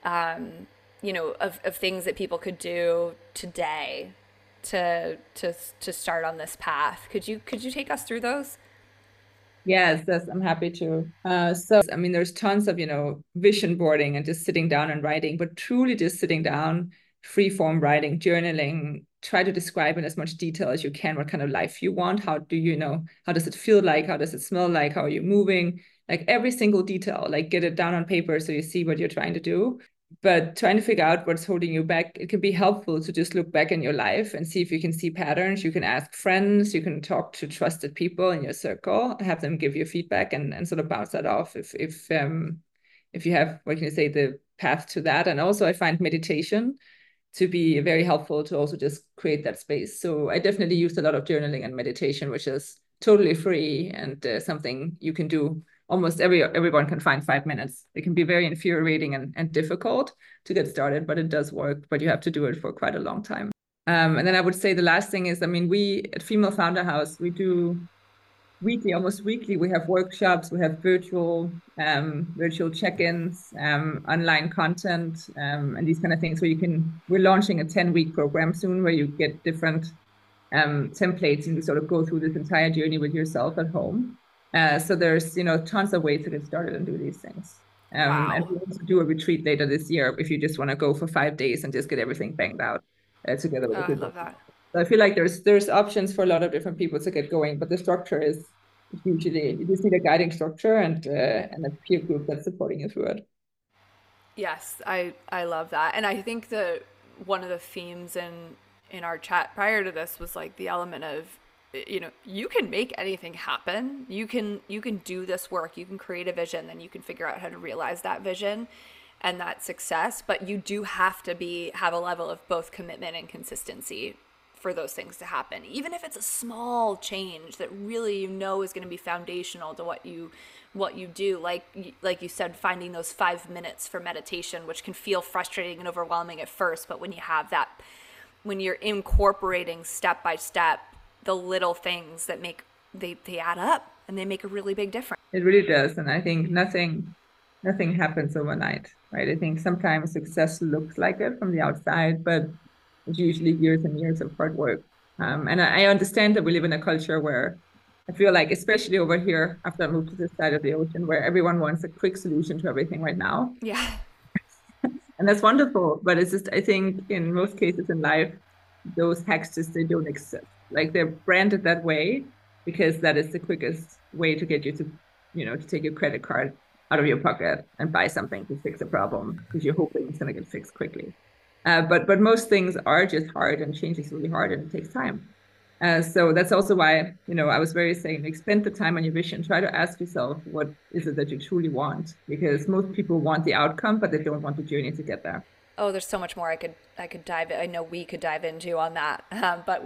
of things that people could do today to start on this path. Could you take us through those? Yes, I'm happy to. I mean, there's tons of, vision boarding and just sitting down and writing, but truly just sitting down, free form writing, journaling, try to describe in as much detail as you can what kind of life you want. How do you know? How does it feel like? How does it smell like? How are you moving? Like every single detail, like get it down on paper so you see what you're trying to do. But trying to figure out what's holding you back, it can be helpful to just look back in your life and see if you can see patterns. You can ask friends, you can talk to trusted people in your circle, have them give you feedback and sort of bounce that off if you have, what can you say, the path to that. And also I find meditation to be very helpful to also just create that space. So I definitely used a lot of journaling and meditation, which is totally free and something you can do. Almost everyone can find 5 minutes. It can be very infuriating and difficult to get started, but it does work. But you have to do it for quite a long time. And then I would say the last thing is, I mean, we at Female Founder House, we do weekly, almost weekly, we have workshops, we have virtual check-ins, online content, and these kind of things where we're launching a 10-week program soon where you get different templates and you sort of go through this entire journey with yourself at home. So there's, tons of ways to get started and do these things. And Wow. we also do a retreat later this year if you just want to go for 5 days and just get everything banged out together with Oh, a I group of love that. people. So I feel like there's options for a lot of different people to get going, but the structure is usually you just need a guiding structure and a peer group that's supporting you through it. Yes, I love that. And I think that one of the themes in our chat prior to this was like the element of, you can make anything happen. You can do this work. You can create a vision, then you can figure out how to realize that vision and that success, but you do have to have a level of both commitment and consistency for those things to happen, even if it's a small change that really is going to be foundational to what you do. Like you said, finding those 5 minutes for meditation, which can feel frustrating and overwhelming at first, but when you have that, when you're incorporating step by step the little things that they add up and they make a really big difference. It really does. And I think nothing happens overnight, right? I think sometimes success looks like it from the outside, but it's usually years and years of hard work. And I understand that we live in a culture where I feel like, especially over here, after I moved to this side of the ocean, where everyone wants a quick solution to everything right now. Yeah. And that's wonderful. But it's just, I think in most cases in life, those hacks just, they don't exist. Like they're branded that way because that is the quickest way to get you to take your credit card out of your pocket and buy something to fix a problem because you're hoping it's going to get fixed quickly. But most things are just hard and change is really hard and it takes time. So that's also why, I was very saying, like, spend the time on your vision. Try to ask yourself, what is it that you truly want? Because most people want the outcome, but they don't want the journey to get there. Oh, there's so much more I could dive. I know we could dive into on that, but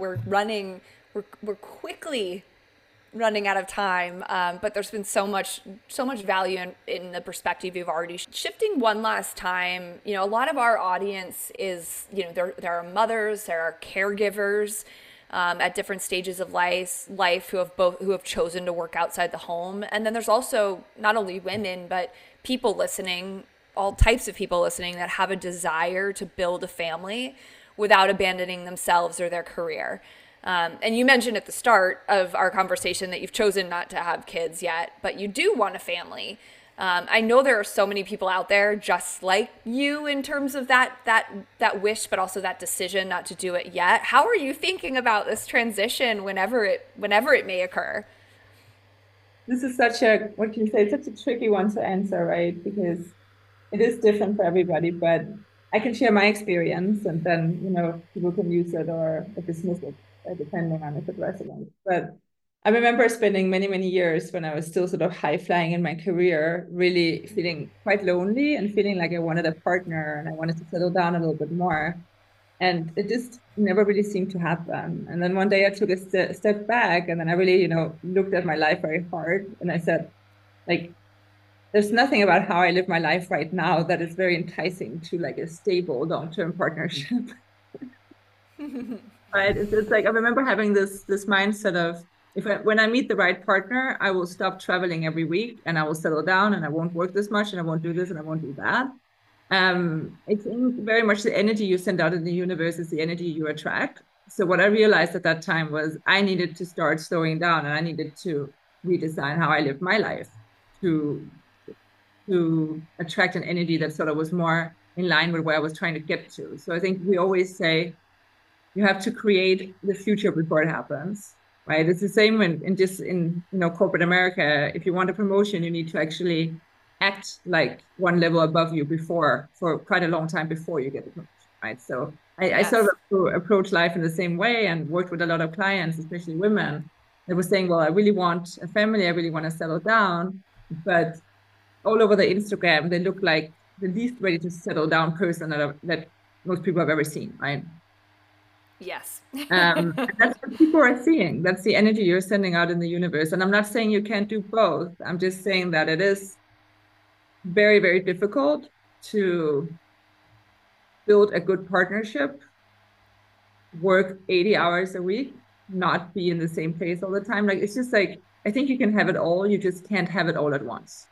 we're quickly running out of time. But there's been so much value in the perspective you've already shifting one last time. A lot of our audience is, there are mothers, there are caregivers. At different stages of life who have chosen to work outside the home, and then there's also not only women but people listening, all types of people listening that have a desire to build a family without abandoning themselves or their career. And you mentioned at the start of our conversation that you've chosen not to have kids yet, but you do want a family. I know there are so many people out there just like you in terms of that wish, but also that decision not to do it yet. How are you thinking about this transition whenever it may occur? This is what can you say, such a tricky one to answer, right? Because it is different for everybody, but I can share my experience and then, people can use it or dismiss it, depending on if it resonates. But I remember spending many, many years when I was still sort of high flying in my career, really feeling quite lonely and feeling like I wanted a partner and I wanted to settle down a little bit more. And it just never really seemed to happen. And then one day I took a step back and then I really, looked at my life very hard and I said, like, there's nothing about how I live my life right now that is very enticing to like a stable long-term partnership. Right? It's like I remember having this mindset of when I meet the right partner, I will stop traveling every week and I will settle down and I won't work this much and I won't do this and I won't do that. I think very much the energy you send out in the universe is the energy you attract. So what I realized at that time was I needed to start slowing down and I needed to redesign how I live my life to attract an energy that sort of was more in line with where I was trying to get to. So I think we always say you have to create the future before it happens, right? It's the same in just in corporate America. If you want a promotion, you need to actually act like one level above you before for quite a long time before you get the promotion, right? So I sort of approach life in the same way and worked with a lot of clients, especially women, that were saying, well, I really want a family, I really want to settle down, but all over the Instagram, they look like the least ready to settle down person that most people have ever seen, right? Yes. And that's what people are seeing. That's the energy you're sending out in the universe. And I'm not saying you can't do both. I'm just saying that it is very, very difficult to build a good partnership, work 80 hours a week, not be in the same place all the time. Like, it's just like, I think you can have it all. You just can't have it all at once.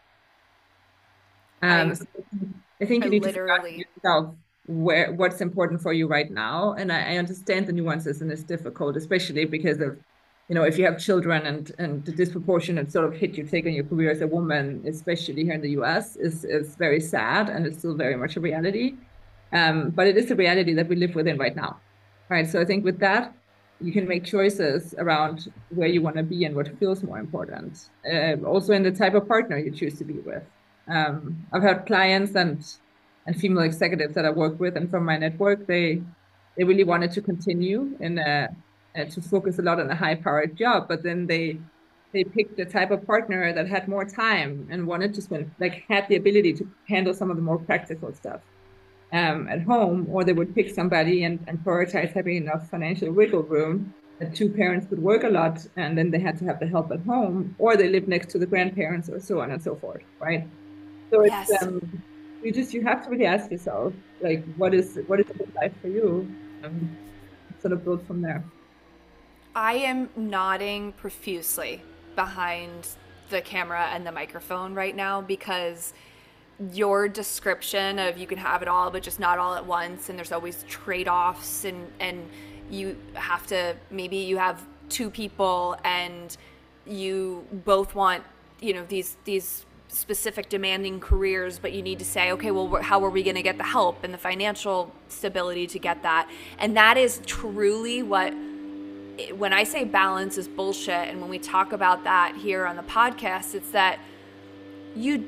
So I think you need to figure out yourself what's important for you right now. And I understand the nuances and it's difficult, especially because of, if you have children and the disproportionate sort of hit you take on your career as a woman, especially here in the US, is very sad and it's still very much a reality. But it is a reality that we live within right now. Right. So I think with that, you can make choices around where you want to be and what feels more important. Also in the type of partner you choose to be with. I've had clients and female executives that I work with, and from my network, they really wanted to continue to focus a lot on a high-powered job, but then they picked the type of partner that had more time and wanted to spend, like, had the ability to handle some of the more practical stuff at home, or they would pick somebody and prioritize having enough financial wiggle room that two parents could work a lot, and then they had to have the help at home, or they live next to the grandparents, or so on and so forth, right? So it's you have to really ask yourself, like, what is a good life for you? Sort of build from there. I am nodding profusely behind the camera and the microphone right now because your description of you can have it all but just not all at once, and there's always trade-offs, and you have to, maybe you have two people and you both want these specific demanding careers, but you need to say, okay, well, how are we going to get the help and the financial stability to get that? And that is truly what, when I say balance is bullshit, and when we talk about that here on the podcast, it's that you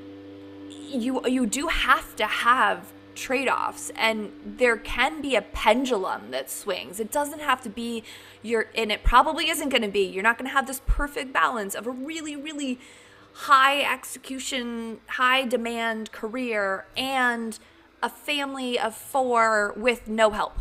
do have to have trade-offs, and there can be a pendulum that swings. It doesn't have to be and it probably isn't going to be, you're not going to have this perfect balance of a really, really high execution, high demand career and a family of 4 with no help.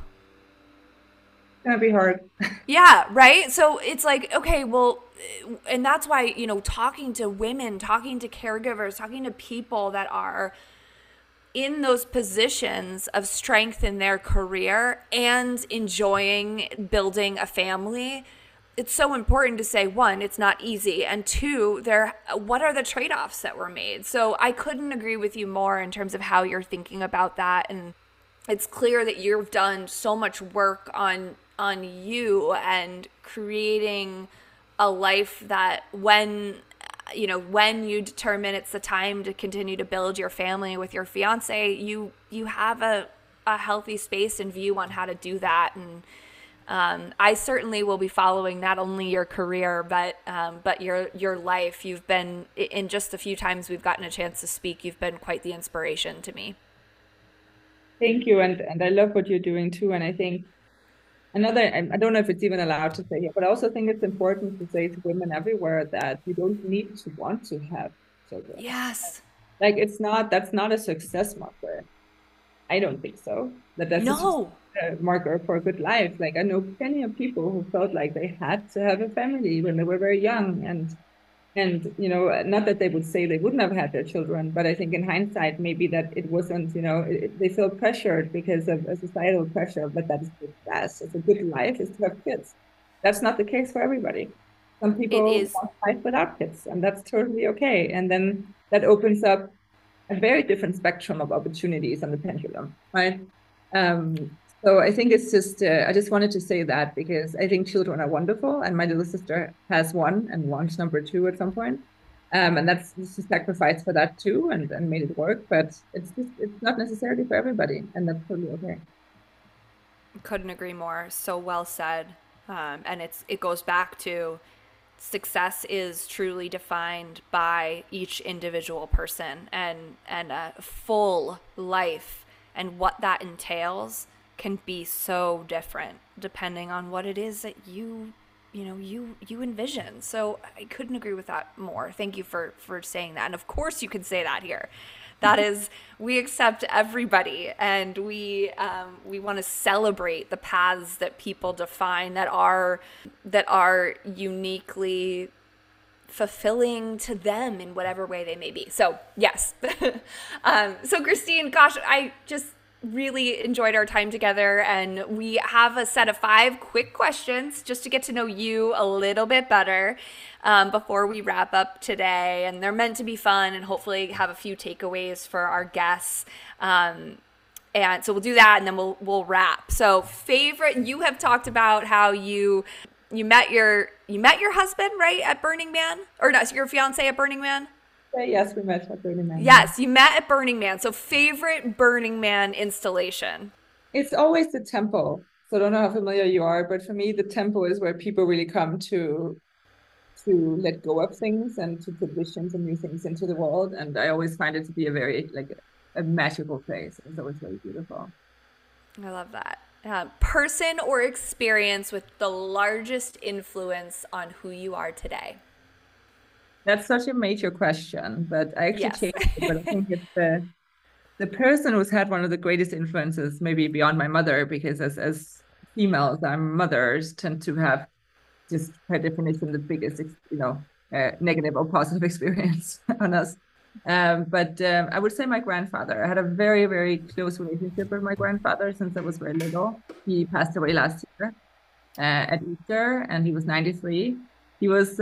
That'd be hard. Yeah, right? So it's like, okay, well, and that's why, talking to women, talking to caregivers, talking to people that are in those positions of strength in their career and enjoying building a family, it's so important to say, one, it's not easy, and two, what are the trade-offs that were made? So I couldn't agree with you more in terms of how you're thinking about that. And it's clear that you've done so much work on you and creating a life that when you determine it's the time to continue to build your family with your fiance, you have a healthy space and view on how to do that. And I certainly will be following not only your career, but your life. You've been, in just the few times we've gotten a chance to speak, you've been quite the inspiration to me. Thank you. And I love what you're doing too. And I think I don't know if it's even allowed to say here, but I also think it's important to say to women everywhere that you don't need to want to have children. Yes. Like, that's not a success marker. I don't think so. That's no. A marker for a good life. Like, I know plenty of people who felt like they had to have a family when they were very young, and And, not that they would say they wouldn't have had their children, but I think in hindsight, maybe that it wasn't, they feel pressured because of a societal pressure, but that is success. It's a good life is to have kids. That's not the case for everybody. Some It people is. want life without kids, and that's totally okay. And then that opens up a very different spectrum of opportunities on the pendulum, right? So I think it's just, I just wanted to say that because I think children are wonderful, and my little sister has one and wants number two at some point. And that's just a sacrifice for that too, and made it work. But it's not necessarily for everybody, and that's totally okay. Couldn't agree more. So well said. And it goes back to success is truly defined by each individual person, and a full life and what that entails can be so different depending on what it is that you envision. So I couldn't agree with that more. Thank you for saying that. And of course you can say that here. That is, we accept everybody, and we want to celebrate the paths that people define that are uniquely fulfilling to them in whatever way they may be. So yes. So Christine, gosh, I just really enjoyed our time together, and we have a set of 5 quick questions just to get to know you a little bit better before we wrap up today. And they're meant to be fun and hopefully have a few takeaways for our guests. And so we'll do that, and then we'll wrap. So favorite, you have talked about how you met your husband, right, at Burning Man, or no, your fiance at Burning Man. Yes, we met at Burning Man. Yes, you met at Burning Man. So favorite Burning Man installation. It's always the temple. So I don't know how familiar you are, but for me, the temple is where people really come to let go of things and to put visions and new things into the world. And I always find it to be a very like a magical place. It's always very beautiful. I love that. Person or experience with the largest influence on who you are today. That's such a major question, but I actually Yes. changed it. But I think it's the person who's had one of the greatest influences, maybe beyond my mother, because as females, our mothers tend to have just by definition the biggest, negative or positive experience on us. But I would say my grandfather. I had a very, very close relationship with my grandfather since I was very little. He passed away last year at Easter, and he was 93. He was,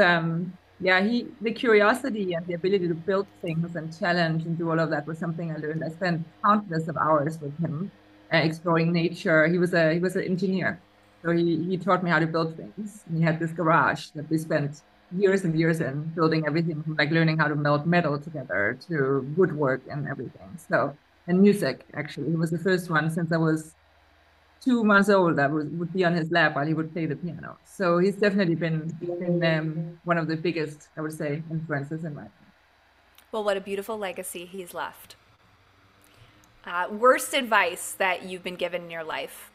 the curiosity and the ability to build things and challenge and do all of that was something I learned. I spent countless of hours with him, exploring nature. He was an engineer, so he taught me how to build things. And he had this garage that we spent years and years in building everything from like learning how to melt metal together to woodwork and everything. So, and music, actually. He was the first one since I was 2 months old that would be on his lap while he would play the piano. So he's definitely been one of the biggest, I would say, influences in my life. Well, what a beautiful legacy he's left. Worst advice that you've been given in your life?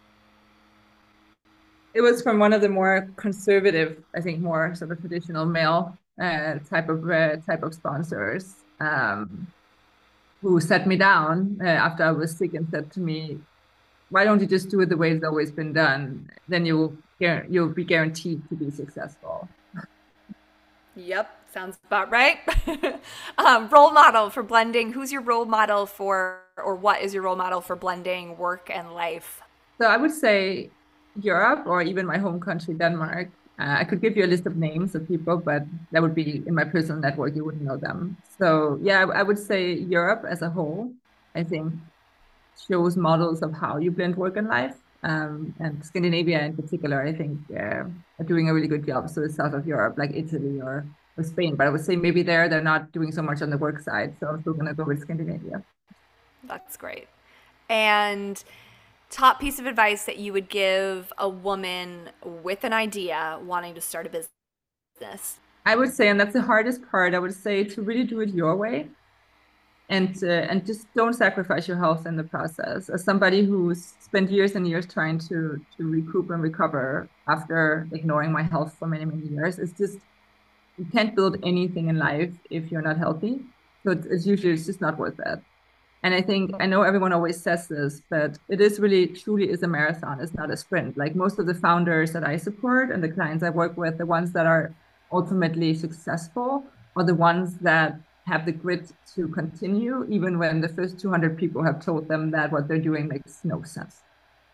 It was from one of the more conservative, I think, more sort of traditional male type of sponsors, who sat me down after I was sick and said to me, "Why don't you just do it the way it's always been done? Then you'll be guaranteed to be successful." Yep, sounds about right. Role model for blending. Who's your role model for, or what is your role model for blending work and life? So I would say Europe or even my home country, Denmark. I could give you a list of names of people, but that would be in my personal network. You wouldn't know them. So yeah, I would say Europe as a whole, I think, shows models of how you blend work and life. And Scandinavia in particular, I think, are doing a really good job. So the south of Europe, like Italy or Spain, but I would say maybe they're not doing so much on the work side. So I'm still gonna go with Scandinavia. That's great. And top piece of advice that you would give a woman with an idea wanting to start a business? I would say, and that's the hardest part, I would say to really do it your way and just don't sacrifice your health in the process. As somebody who's spent years and years trying to recoup and recover after ignoring my health for many, many years, it's just you can't build anything in life if you're not healthy. So it's usually it's just not worth it. And I think I know everyone always says this, but it is really truly is a marathon. It's not a sprint. Like most of the founders that I support and the clients I work with, the ones that are ultimately successful are the ones that have the grit to continue, even when the first 200 people have told them that what they're doing makes no sense.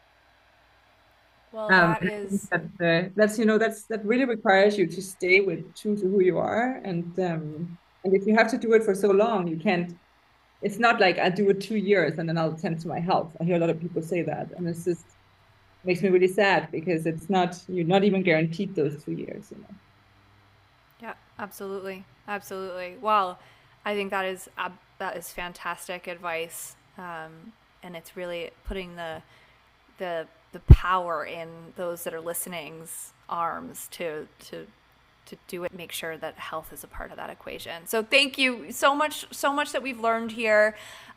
Well, that And I think is, that really requires you to stay with true to who you are, and if you have to do it for so long, you can't. It's not like I do it 2 years and then I'll attend to my health. I hear a lot of people say that, and it's just makes me really sad because it's not you're not even guaranteed those 2 years. yeah, absolutely. Absolutely. Well, I think that is fantastic advice. And it's really putting the power in those that are listening's arms to do it, make sure that health is a part of that equation. So thank you so much that we've learned here.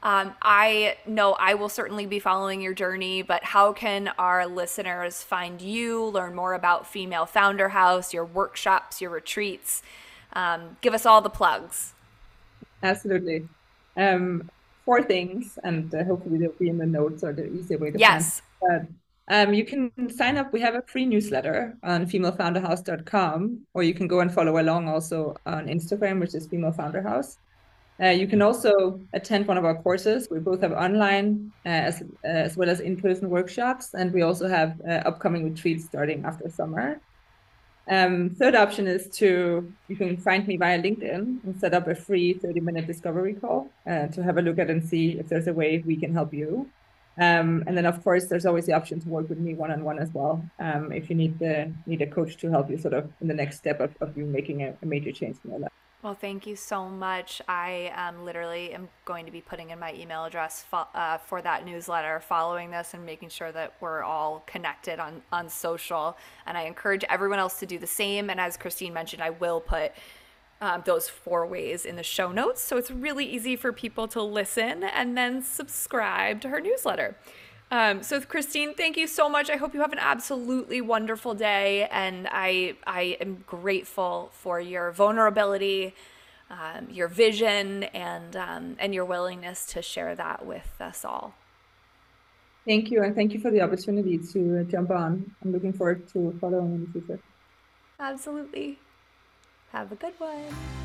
I know I will certainly be following your journey, but how can our listeners find you, learn more about Female Founder House, your workshops, your retreats? Give us all the plugs. Absolutely. Four things, and hopefully they'll be in the notes or the easier way to find. Yes. But you can sign up. We have a free newsletter on femalefounderhouse.com, or you can go and follow along also on Instagram, which is Female Founder House. You can also attend one of our courses. We both have online as well as in-person workshops, and we also have upcoming retreats starting after summer. Third option is you can find me via LinkedIn and set up a free 30-minute discovery call to have a look at and see if there's a way we can help you. And then, of course, there's always the option to work with me one-on-one as well, if you need a coach to help you sort of in the next step of you making a major change in your life. Well, thank you so much. I literally am going to be putting in my email address for that newsletter following this and making sure that we're all connected on social. And I encourage everyone else to do the same. And as Christine mentioned, I will put those 4 ways in the show notes. So it's really easy for people to listen and then subscribe to her newsletter. So Christine, thank you so much. I hope you have an absolutely wonderful day, and I am grateful for your vulnerability, your vision, and your willingness to share that with us all. Thank you, and thank you for the opportunity to jump on. I'm looking forward to following in the future. Absolutely. Have a good one.